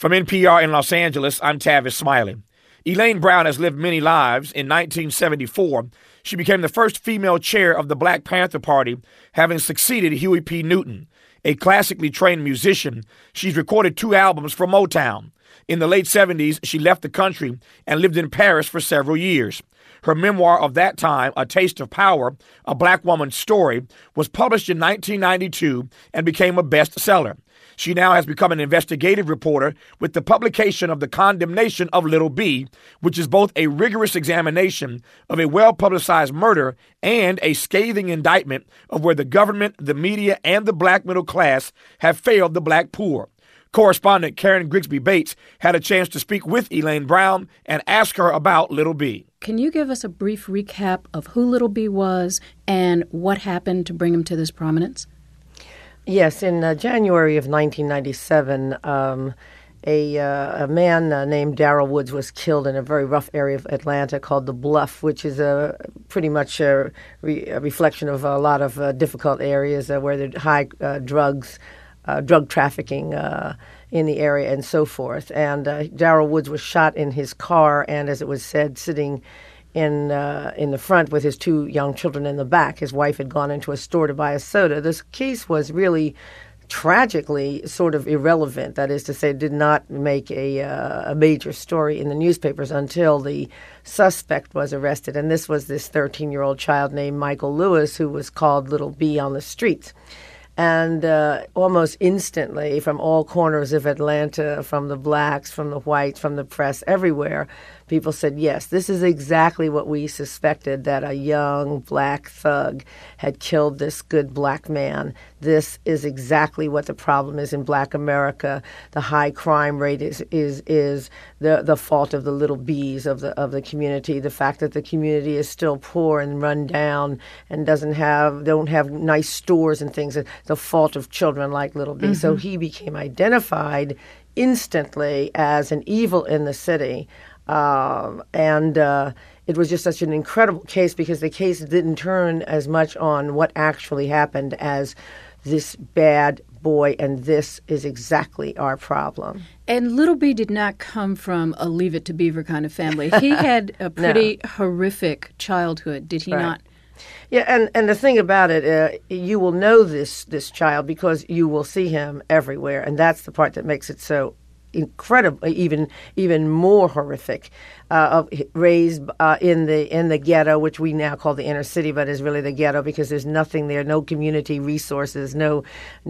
From NPR in Los Angeles, I'm Tavis Smiley. Elaine Brown has lived many lives. In 1974, she became the first female chair of the Black Panther Party, having succeeded Huey P. Newton. A classically trained musician, she's recorded 2 albums for Motown. In the late 70s, she left the country and lived in Paris for several years. Her memoir of that time, A Taste of Power, A Black Woman's Story, was published in 1992 and became a bestseller. She now has become an investigative reporter with the publication of The Condemnation of Little B, which is both a rigorous examination of a well-publicized murder and a scathing indictment of where the government, the media, and the black middle class have failed the black poor. Correspondent Karen Grigsby Bates had a chance to speak with Elaine Brown and ask her about Little B. Can you give us a brief recap of who Little B was and what happened to bring him to this prominence? Yes, in January of 1997, a man named Darrell Woods was killed in a very rough area of Atlanta called The Bluff, which is pretty much a reflection of a lot of difficult areas where there are high drug trafficking in the area and so forth. And Darrell Woods was shot in his car and, as it was said, sitting in the front with his 2 young children in the back. His wife had gone into a store to buy a soda. This case was really tragically sort of irrelevant. That is to say, did not make a major story in the newspapers until the suspect was arrested. And this was this 13-year-old child named Michael Lewis, who was called Little B on the streets. And almost instantly, from all corners of Atlanta, from the blacks, from the whites, from the press, everywhere, people said, yes, this is exactly what we suspected, that a young black thug had killed this good black man. This is exactly what the problem is in black America. The high crime rate is the fault of the little B's of the community. The fact that the community is still poor and run down and don't have nice stores and things, the fault of children like Little B. Mm-hmm. So he became identified instantly as an evil in the city. And it was just such an incredible case because the case didn't turn as much on what actually happened as this bad boy, and this is exactly our problem. And Little B did not come from a Leave It to Beaver kind of family. He had a pretty horrific childhood, did he not? Yeah, and the thing about it, you will know this child because you will see him everywhere, and that's the part that makes it so incredible, even more horrific. Raised in the ghetto, which we now call the inner city, but is really the ghetto because there's nothing there, no community resources, no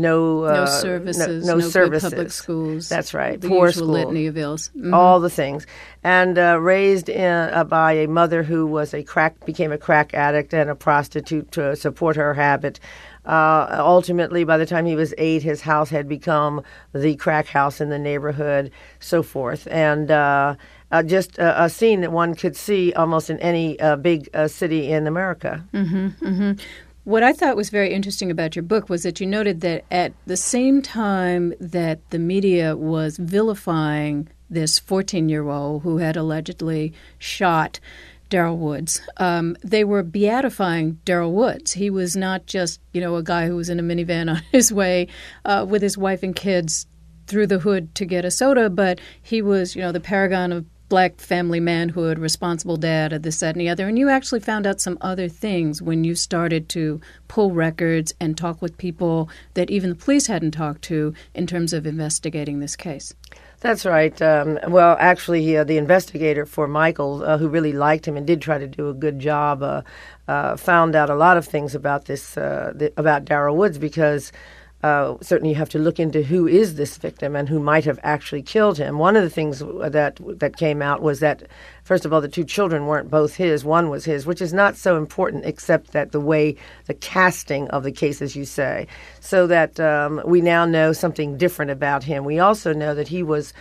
services, no services, good public schools. That's right, the poor usual school, litany of ills, all the things, and raised by a mother who was became a crack addict and a prostitute to support her habit. Ultimately, by the time he was 8, his house had become the crack house in the neighborhood, so forth, and just a scene that one could see almost in any big city in America. Mm-hmm, mm-hmm. What I thought was very interesting about your book was that you noted that at the same time that the media was vilifying this 14-year-old who had allegedly shot Darrell Woods, they were beatifying Darrell Woods. He was not just, a guy who was in a minivan on his way with his wife and kids through the hood to get a soda, but he was, the paragon of black family manhood, responsible dad, this, that, and the other. And you actually found out some other things when you started to pull records and talk with people that even the police hadn't talked to in terms of investigating this case. That's right. Well, actually, the investigator for Michael, who really liked him and did try to do a good job, found out a lot of things about about Darrell Woods because certainly you have to look into who is this victim and who might have actually killed him. One of the things that came out was that, first of all, the 2 children weren't both his. One was his, which is not so important except that the casting of the case, as you say, so that we now know something different about him. We also know that he was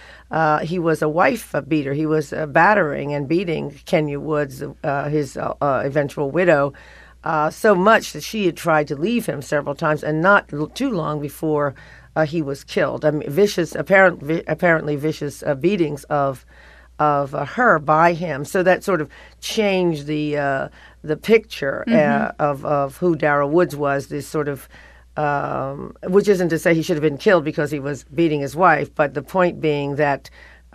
a wife beater. He was battering and beating Kenya Woods, his eventual widow, so much that she had tried to leave him several times, and not too long before he was killed. I mean, apparently vicious beatings of her by him. So that sort of changed the picture of who Darrell Woods was. This sort of which isn't to say he should have been killed because he was beating his wife, but the point being that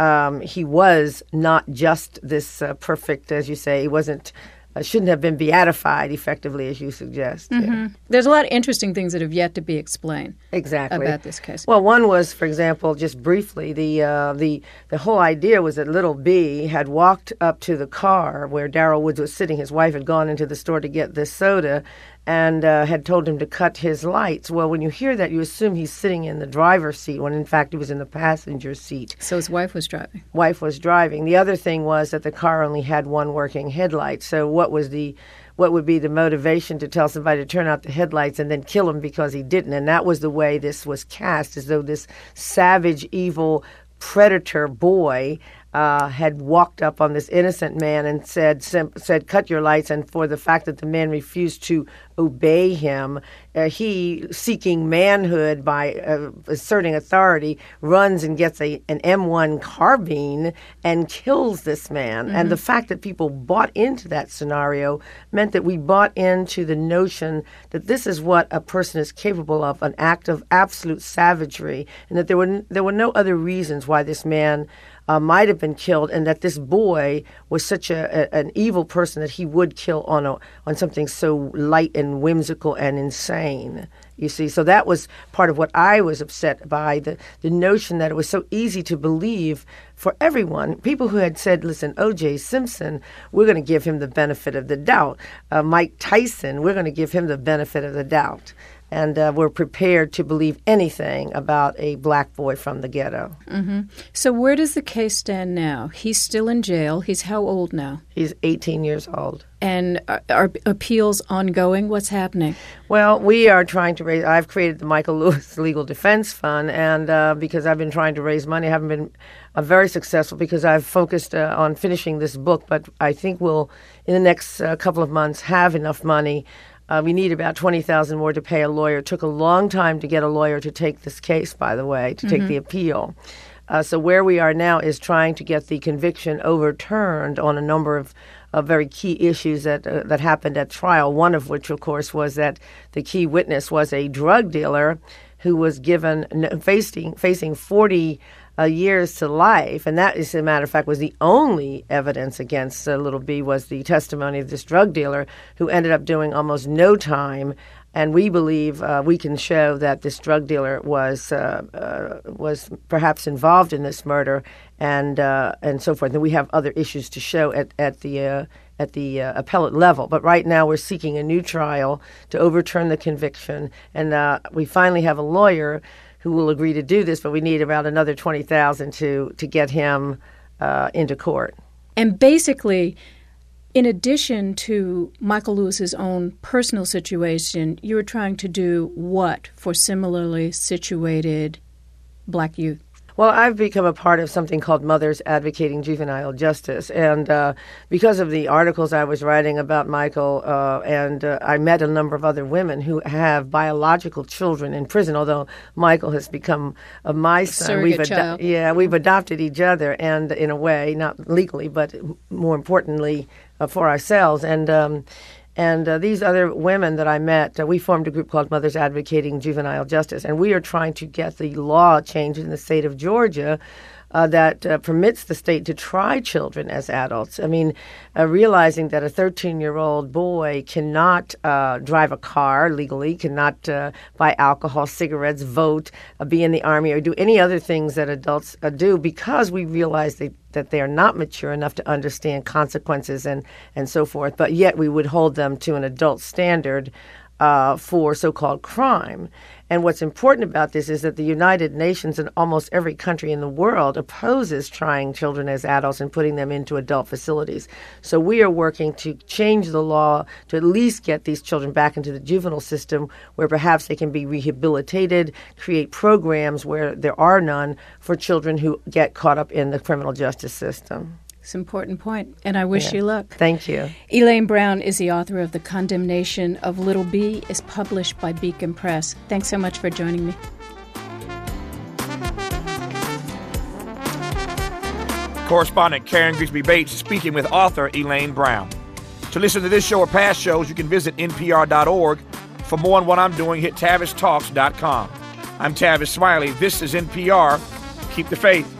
he was not just this perfect, as you say, he wasn't. Shouldn't have been beatified, effectively, as you suggest. Mm-hmm. Yeah. There's a lot of interesting things that have yet to be explained. Exactly. About this case. Well, one was, for example, just briefly, the whole idea was that Little B had walked up to the car where Darrell Woods was sitting. His wife had gone into the store to get this soda and had told him to cut his lights. Well, when you hear that, you assume he's sitting in the driver's seat when, in fact, he was in the passenger seat. So his wife was driving. Wife was driving. The other thing was that the car only had one working headlight. So what would be the motivation to tell somebody to turn out the headlights and then kill him because he didn't? And that was the way this was cast, as though this savage, evil predator boy had walked up on this innocent man and said, cut your lights. And for the fact that the man refused to obey him, he, seeking manhood by asserting authority, runs and gets an M1 carbine and kills this man. Mm-hmm. And the fact that people bought into that scenario meant that we bought into the notion that this is what a person is capable of, an act of absolute savagery, and that there were no other reasons why this man might have been killed, and that this boy was such an evil person that he would kill on something so light and whimsical and insane. You see, so that was part of what I was upset by, the notion that it was so easy to believe for everyone. People who had said, listen, O.J. Simpson, we're going to give him the benefit of the doubt. Mike Tyson, we're going to give him the benefit of the doubt. And we're prepared to believe anything about a black boy from the ghetto. Mm-hmm. So where does the case stand now? He's still in jail. He's how old now? He's 18 years old. And are appeals ongoing? What's happening? Well, we are trying to raise. I've created the Michael Lewis Legal Defense Fund, and because I've been trying to raise money, I haven't been very successful because I've focused on finishing this book. But I think we'll, in the next couple of months, have enough money. We need about $20,000 more to pay a lawyer. It took a long time to get a lawyer to take this case, by the way, to take the appeal. So where we are now is trying to get the conviction overturned on a number of very key issues that happened at trial, one of which, of course, was that the key witness was a drug dealer who was facing 40 years to life. And that, as a matter of fact, was the only evidence against Little B, was the testimony of this drug dealer who ended up doing almost no time. And we believe we can show that this drug dealer was perhaps involved in this murder, and so forth. And we have other issues to show at the appellate level. But right now we're seeking a new trial to overturn the conviction, and we finally have a lawyer who will agree to do this. But we need about another $20,000 to get him into court. And basically, in addition to Michael Lewis's own personal situation, you were trying to do what for similarly situated black youth? Well, I've become a part of something called Mothers Advocating Juvenile Justice. And because of the articles I was writing about Michael, I met a number of other women who have biological children in prison, although Michael has become my son. Surrogate child. We've adopted each other, and in a way, not legally, but more importantly, for ourselves. And these other women that I met, we formed a group called Mothers Advocating Juvenile Justice, and we are trying to get the law changed in the state of Georgia that permits the state to try children as adults. I mean, realizing that a 13-year-old boy cannot drive a car legally, cannot buy alcohol, cigarettes, vote, be in the army, or do any other things that adults do, because we realize that they are not mature enough to understand consequences and so forth, but yet we would hold them to an adult standard for so-called crime. And what's important about this is that the United Nations and almost every country in the world opposes trying children as adults and putting them into adult facilities. So we are working to change the law to at least get these children back into the juvenile system, where perhaps they can be rehabilitated, create programs where there are none for children who get caught up in the criminal justice system. It's an important point, and I wish you luck. Thank you. Elaine Brown is the author of The Condemnation of Little B. It's published by Beacon Press. Thanks so much for joining me. Correspondent Karen Grigsby Bates speaking with author Elaine Brown. To listen to this show or past shows, you can visit npr.org For more on what I'm doing, hit TavisTalks.com. I'm Tavis Smiley. This is NPR. Keep the faith.